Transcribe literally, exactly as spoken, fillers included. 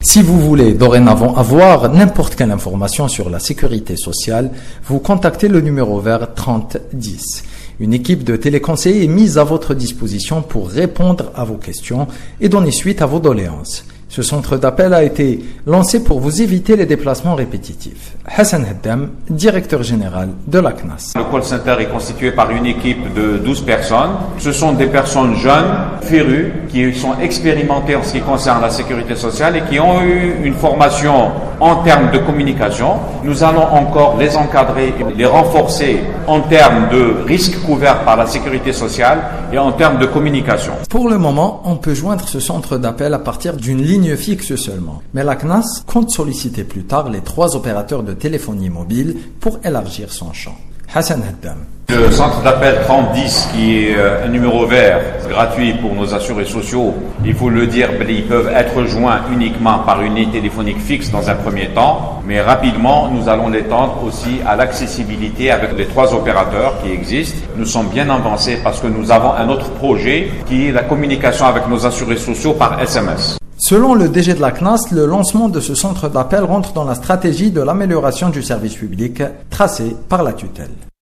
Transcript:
Si vous voulez dorénavant avoir n'importe quelle information sur la sécurité sociale, vous contactez le numéro vert trente dix. Une équipe de téléconseillers est mise à votre disposition pour répondre à vos questions et donner suite à vos doléances. Ce centre d'appel a été lancé pour vous éviter les déplacements répétitifs. Hassan Haddam, directeur général de l'A C N A S. Le call center est constitué par une équipe de douze personnes. Ce sont des personnes jeunes, férues, qui sont expérimentées en ce qui concerne la sécurité sociale et qui ont eu une formation en termes de communication. Nous allons encore les encadrer et les renforcer en termes de risques couverts par la sécurité sociale et en termes de communication. Pour le moment, on peut joindre ce centre d'appel à partir d'une ligne fixe seulement. Mais l'A C N A S compte solliciter plus tard les trois opérateurs de téléphonie mobile pour élargir son champ. Hassan Haddam. Le centre d'appel trente dix, qui est un numéro vert gratuit pour nos assurés sociaux, il faut le dire, ils peuvent être joints uniquement par une ligne téléphonique fixe dans un premier temps, mais rapidement nous allons l'étendre aussi à l'accessibilité avec les trois opérateurs qui existent. Nous sommes bien avancés parce que nous avons un autre projet qui est la communication avec nos assurés sociaux par S M S. Selon le D G de l'A C N A S, le lancement de ce centre d'appel rentre dans la stratégie de l'amélioration du service public tracée par la tutelle.